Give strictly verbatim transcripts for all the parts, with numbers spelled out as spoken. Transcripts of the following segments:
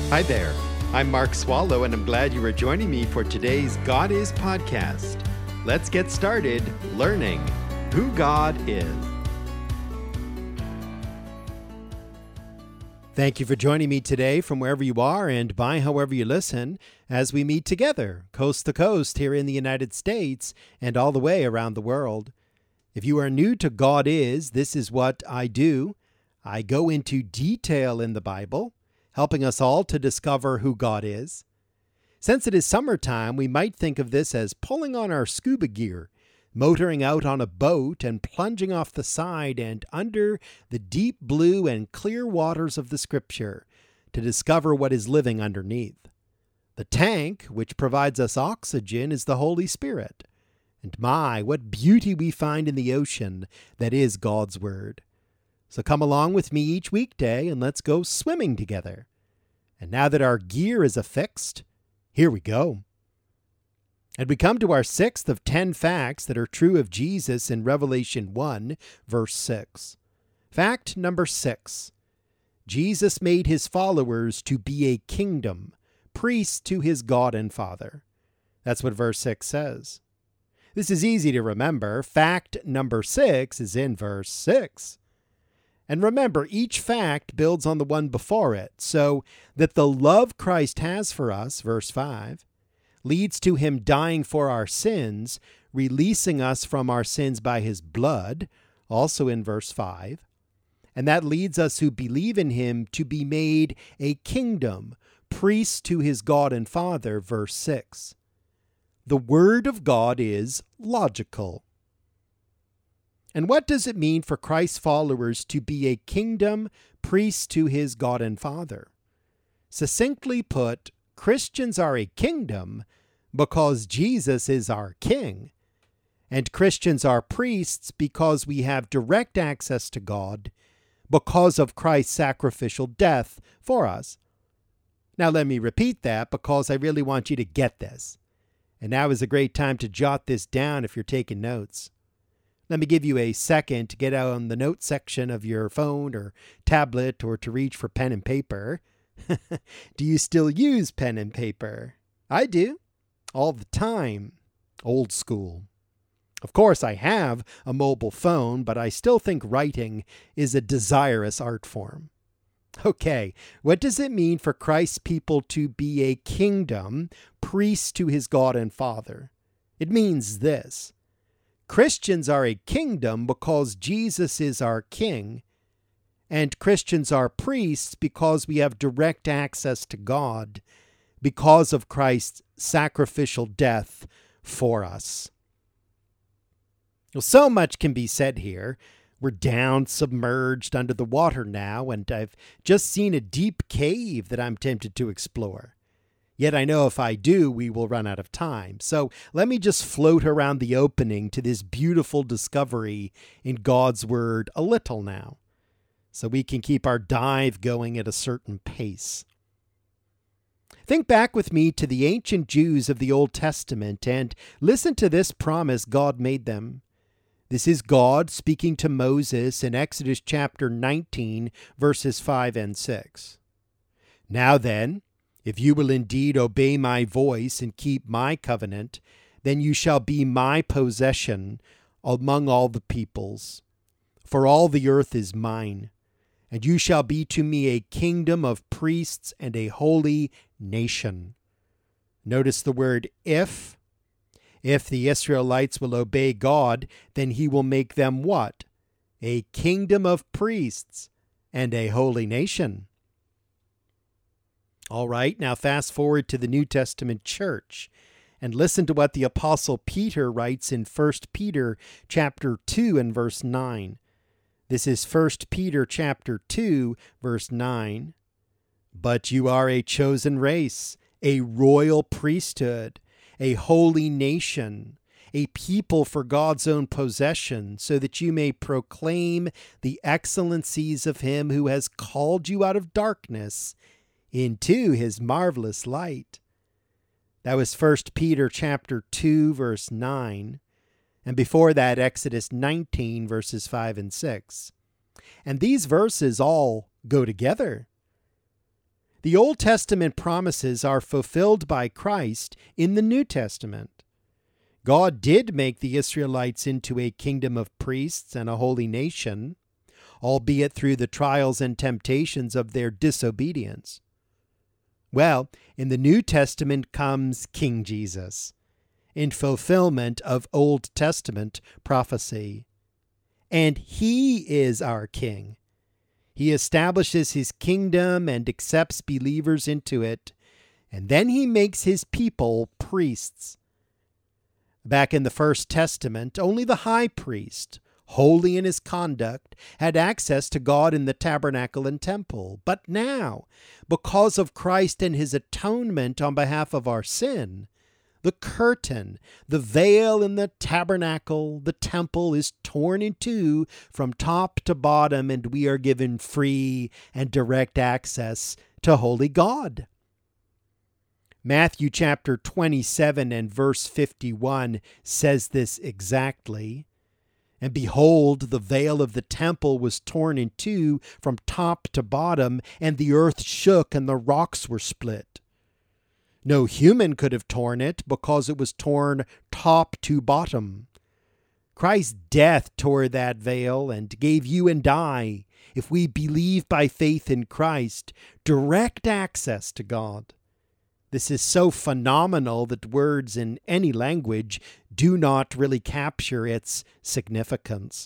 Hi there. I'm Mark Swallow, and I'm glad you are joining me for today's God Is podcast. Let's get started learning who God is. Thank you for joining me today from wherever you are and by however you listen as we meet together, coast to coast here in the United States and all the way around the world. If you are new to God Is, this is what I do. I go into detail in the Bible, helping us all to discover who God is. Since it is summertime, we might think of this as pulling on our scuba gear, motoring out on a boat and plunging off the side and under the deep blue and clear waters of the Scripture to discover what is living underneath. The tank, which provides us oxygen, is the Holy Spirit. And my, what beauty we find in the ocean that is God's Word. So come along with me each weekday and let's go swimming together. And now that our gear is affixed, here we go. And we come to our sixth of ten facts that are true of Jesus in Revelation one, verse six. Fact number six. Jesus made his followers to be a kingdom, priests to his God and Father. That's what verse six says. This is easy to remember. Fact number six is in verse six. And remember, each fact builds on the one before it, so that the love Christ has for us, verse five, leads to him dying for our sins, releasing us from our sins by his blood, also in verse five. And that leads us who believe in him to be made a kingdom, priests to his God and Father, verse six. The Word of God is logical. And what does it mean for Christ's followers to be a kingdom, priests to his God and Father? Succinctly put, Christians are a kingdom because Jesus is our King, and Christians are priests because we have direct access to God because of Christ's sacrificial death for us. Now let me repeat that because I really want you to get this. And now is a great time to jot this down if you're taking notes. Let me give you a second to get out on the note section of your phone or tablet or to reach for pen and paper. Do you still use pen and paper? I do. All the time. Old school. Of course, I have a mobile phone, but I still think writing is a desirous art form. Okay, what does it mean for Christ's people to be a kingdom, priests to his God and Father? It means this. Christians are a kingdom because Jesus is our King, and Christians are priests because we have direct access to God because of Christ's sacrificial death for us. Well, so much can be said here. We're down, submerged under the water now, and I've just seen a deep cave that I'm tempted to explore. Yet I know if I do, we will run out of time. So let me just float around the opening to this beautiful discovery in God's Word a little now, so we can keep our dive going at a certain pace. Think back with me to the ancient Jews of the Old Testament and listen to this promise God made them. This is God speaking to Moses in Exodus chapter nineteen, verses five and six. Now then, if you will indeed obey my voice and keep my covenant, then you shall be my possession among all the peoples. For all the earth is mine, and you shall be to me a kingdom of priests and a holy nation. Notice the word if. If the Israelites will obey God, then he will make them what? A kingdom of priests and a holy nation. All right, now fast forward to the New Testament church and listen to what the Apostle Peter writes in First Peter chapter two and verse nine. This is First Peter chapter two, verse nine. But you are a chosen race, a royal priesthood, a holy nation, a people for God's own possession, so that you may proclaim the excellencies of him who has called you out of darkness into his marvelous light. That was First Peter chapter two, verse nine. And before that, Exodus nineteen, verses five and six. And these verses all go together. The Old Testament promises are fulfilled by Christ in the New Testament. God did make the Israelites into a kingdom of priests and a holy nation, albeit through the trials and temptations of their disobedience. Well, in the New Testament comes King Jesus, in fulfillment of Old Testament prophecy. And he is our King. He establishes his kingdom and accepts believers into it, and then he makes his people priests. Back in the First Testament, only the high priest, holy in his conduct, had access to God in the tabernacle and temple. But now, because of Christ and his atonement on behalf of our sin, the curtain, the veil in the tabernacle, the temple is torn in two from top to bottom, and we are given free and direct access to holy God. Matthew chapter twenty-seven and verse fifty-one says this exactly. And behold, the veil of the temple was torn in two from top to bottom, and the earth shook and the rocks were split. No human could have torn it because it was torn top to bottom. Christ's death tore that veil and gave you and I, if we believe by faith in Christ, direct access to God. This is so phenomenal that words in any language do not really capture its significance.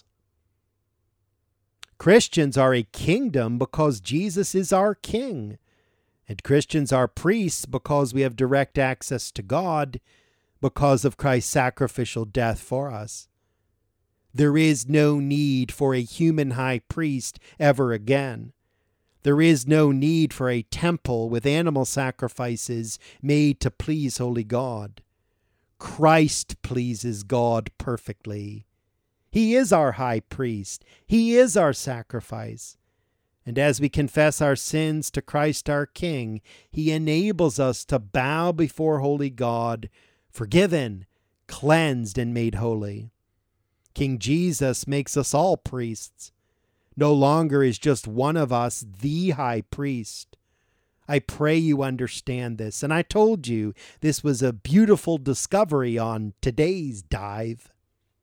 Christians are a kingdom because Jesus is our King. And Christians are priests because we have direct access to God because of Christ's sacrificial death for us. There is no need for a human high priest ever again. There is no need for a temple with animal sacrifices made to please holy God. Christ pleases God perfectly. He is our high priest. He is our sacrifice. And as we confess our sins to Christ our King, he enables us to bow before holy God, forgiven, cleansed, and made holy. King Jesus makes us all priests. No longer is just one of us the high priest. I pray you understand this, and I told you this was a beautiful discovery on today's dive.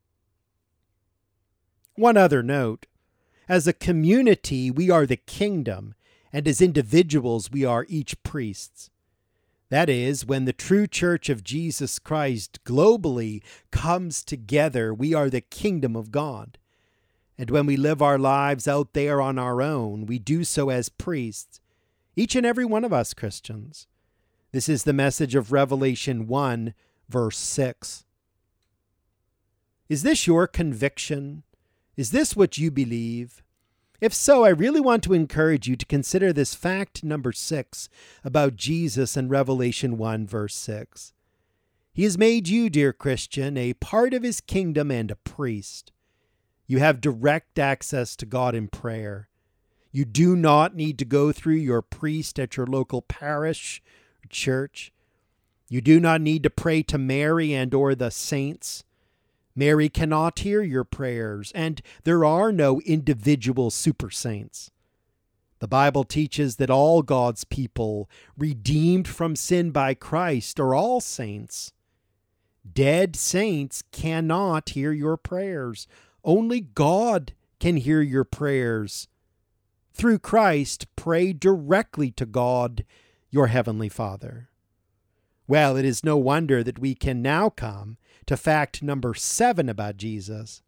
One other note. As a community, we are the kingdom, and as individuals, we are each priests. That is, when the true church of Jesus Christ globally comes together, we are the kingdom of God. And when we live our lives out there on our own, we do so as priests, each and every one of us Christians. This is the message of Revelation one, verse six. Is this your conviction? Is this what you believe? If so, I really want to encourage you to consider this fact number six about Jesus in Revelation one, verse six. He has made you, dear Christian, a part of his kingdom and a priest. You have direct access to God in prayer. You do not need to go through your priest at your local parish or church. You do not need to pray to Mary and or the saints. Mary cannot hear your prayers, and there are no individual super saints. The Bible teaches that all God's people, redeemed from sin by Christ, are all saints. Dead saints cannot hear your prayers. Only God can hear your prayers. Through Christ, pray directly to God, your heavenly Father. Well, it is no wonder that we can now come to fact number seven about Jesus.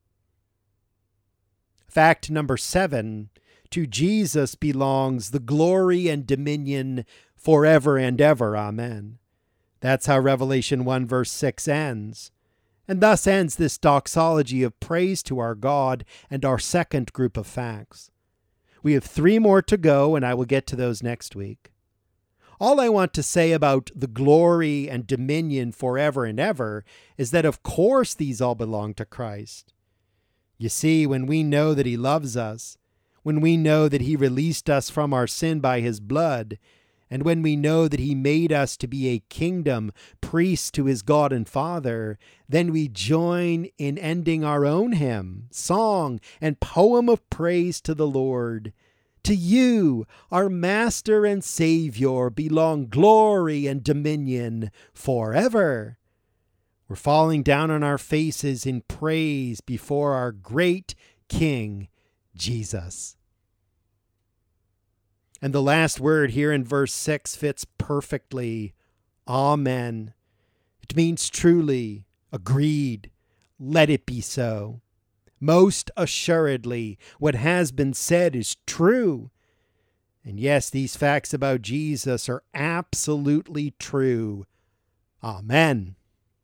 Fact number seven, to Jesus belongs the glory and dominion forever and ever. Amen. That's how Revelation one verse six ends. And thus ends this doxology of praise to our God and our second group of facts. We have three more to go, and I will get to those next week. All I want to say about the glory and dominion forever and ever is that, of course, these all belong to Christ. You see, when we know that he loves us, when we know that he released us from our sin by his blood, and when we know that he made us to be a kingdom, priests to his God and Father, then we join in ending our own hymn, song, and poem of praise to the Lord, To you, our Master and Savior, belong glory and dominion forever. We're falling down on our faces in praise before our great King, Jesus. And the last word here in verse six fits perfectly. Amen. It means truly, agreed, let it be so. Most assuredly, what has been said is true. And yes, these facts about Jesus are absolutely true. Amen.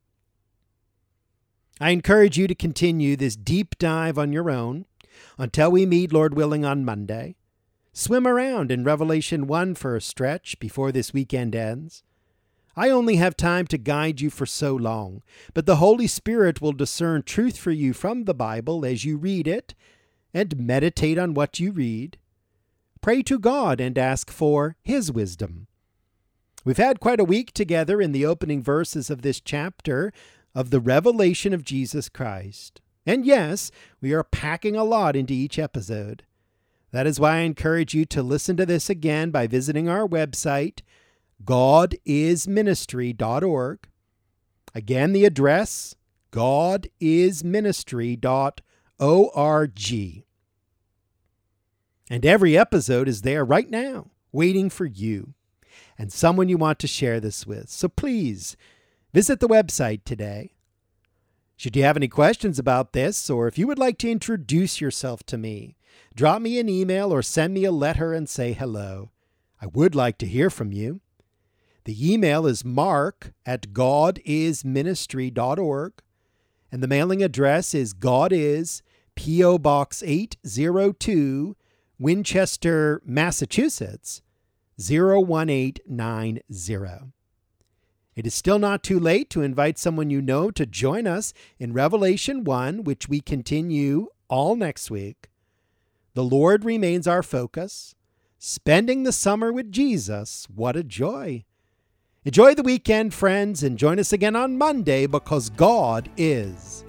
I encourage you to continue this deep dive on your own until we meet, Lord willing, on Monday. Swim around in Revelation one for a stretch before this weekend ends. I only have time to guide you for so long, but the Holy Spirit will discern truth for you from the Bible as you read it and meditate on what you read. Pray to God and ask for His wisdom. We've had quite a week together in the opening verses of this chapter of the revelation of Jesus Christ. And yes, we are packing a lot into each episode. That is why I encourage you to listen to this again by visiting our website, god is ministry dot org. Again, the address, god is ministry dot org. And every episode is there right now, waiting for you and someone you want to share this with. So please, visit the website today. Should you have any questions about this, or if you would like to introduce yourself to me, drop me an email or send me a letter and say hello. I would like to hear from you. The email is mark at god is ministry dot org, and the mailing address is God Is, P O Box eight oh two, Winchester, Massachusetts, zero one eight nine zero. It is still not too late to invite someone you know to join us in Revelation one, which we continue all next week. The Lord remains our focus. Spending the summer with Jesus, what a joy. Enjoy the weekend, friends, and join us again on Monday because God is.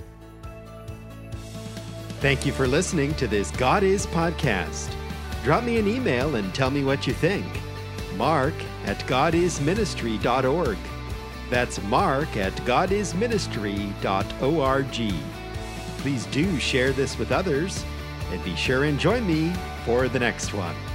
Thank you for listening to this God Is podcast. Drop me an email and tell me what you think. Mark at god is ministry dot org. That's Mark at god is ministry dot org. Please do share this with others, and be sure and join me for the next one.